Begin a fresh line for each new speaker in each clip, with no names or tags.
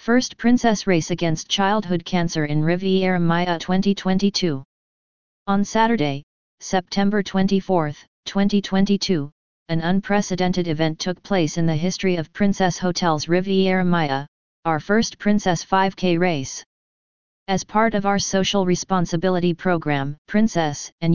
First Princess Race Against Childhood Cancer in Riviera Maya 2022. On Saturday, September 24, 2022, an unprecedented event took place in the history of Princess Hotels Riviera Maya, our first Princess 5K race. As part of our social responsibility program, Princess and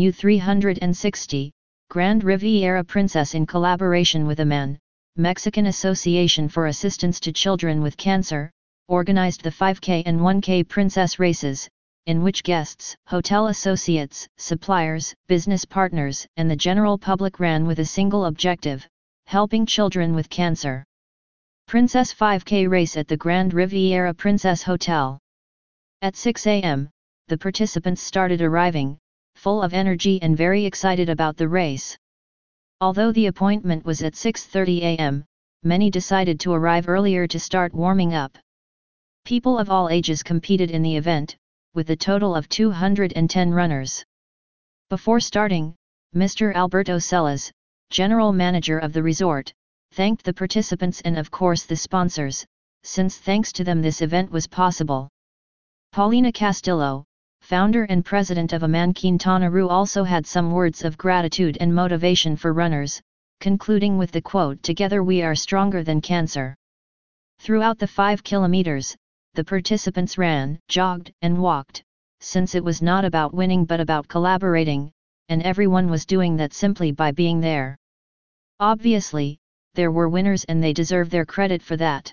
U360, Grand Riviera Princess in collaboration with AMAN, Mexican Association for Assistance to Children with Cancer, organized the 5K and 1K Princess races, in which guests, hotel associates, suppliers, business partners, and the general public ran with a single objective: helping children with cancer. Princess 5K race at the Grand Riviera Princess Hotel. At 6 a.m., the participants started arriving, full of energy and very excited about the race. Although the appointment was at 6:30 a.m., many decided to arrive earlier to start warming up. People of all ages competed in the event, with a total of 210 runners. Before starting, Mr. Alberto Celas, general manager of the resort, thanked the participants and of course the sponsors, since thanks to them this event was possible. Paulina Castillo, founder and president of AMAN Quintana Roo, also had some words of gratitude and motivation for runners, concluding with the quote, "Together we are stronger than cancer." Throughout the 5 kilometers, the participants ran, jogged, and walked, since it was not about winning but about collaborating, and everyone was doing that simply by being there. Obviously, there were winners and they deserve their credit for that.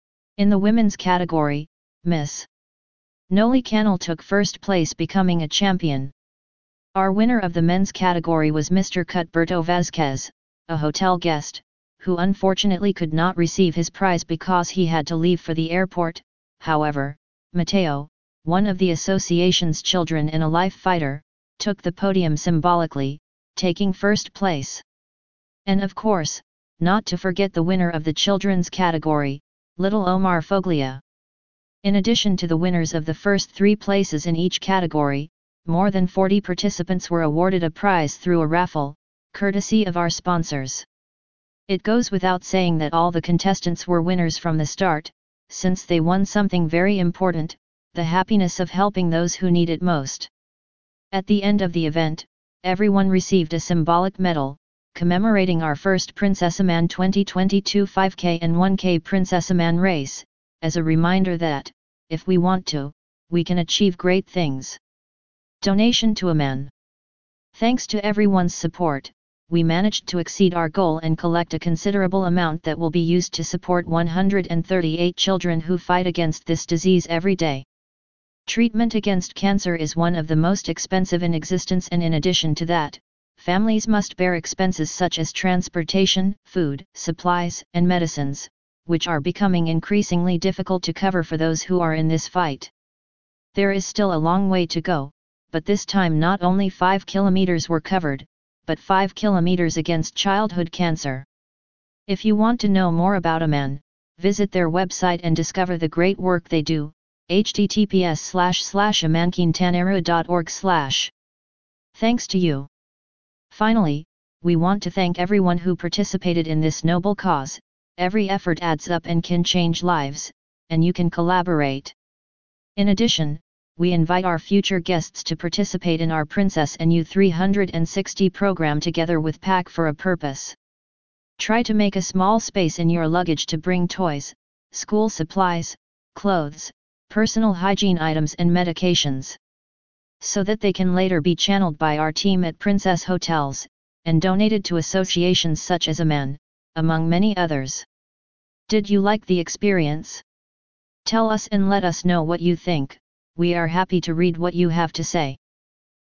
In the women's category, Miss Noli Canal took first place, becoming a champion. Our winner of the men's category was Mr. Cuthberto Vazquez, a hotel guest, who unfortunately could not receive his prize because he had to leave for the airport. However, Mateo, one of the association's children and a life fighter, took the podium symbolically, taking first place. And of course, not to forget the winner of the children's category, little Omar Foglia. In addition to the winners of the first 3 places in each category, more than 40 participants were awarded a prize through a raffle, courtesy of our sponsors. It goes without saying that all the contestants were winners from the start, since they won something very important: the happiness of helping those who need it most. At the end of the event, everyone received a symbolic medal, commemorating our first Princess AMAN 2022 5K and 1K Princess AMAN race, as a reminder that, if we want to, we can achieve great things. Donation to AMAN. Thanks to everyone's support, we managed to exceed our goal and collect a considerable amount that will be used to support 138 children who fight against this disease every day. Treatment against cancer is one of the most expensive in existence, and in addition to that, families must bear expenses such as transportation, food, supplies, and medicines, which are becoming increasingly difficult to cover for those who are in this fight. There is still a long way to go, but this time not only 5 kilometers were covered, but 5 kilometers against childhood cancer. If you want to know more about AMAN, visit their website and discover the great work they do. https://amanquintanaroo.org/. Thanks to you. Finally, we want to thank everyone who participated in this noble cause. Every effort adds up and can change lives, and you can collaborate. In addition, we invite our future guests to participate in our Princess and U360 program together with Pack for a Purpose. Try to make a small space in your luggage to bring toys, school supplies, clothes, personal hygiene items and medications, so that they can later be channeled by our team at Princess Hotels, and donated to associations such as AMAN, among many others. Did you like the experience? Tell us and let us know what you think. We are happy to read what you have to say.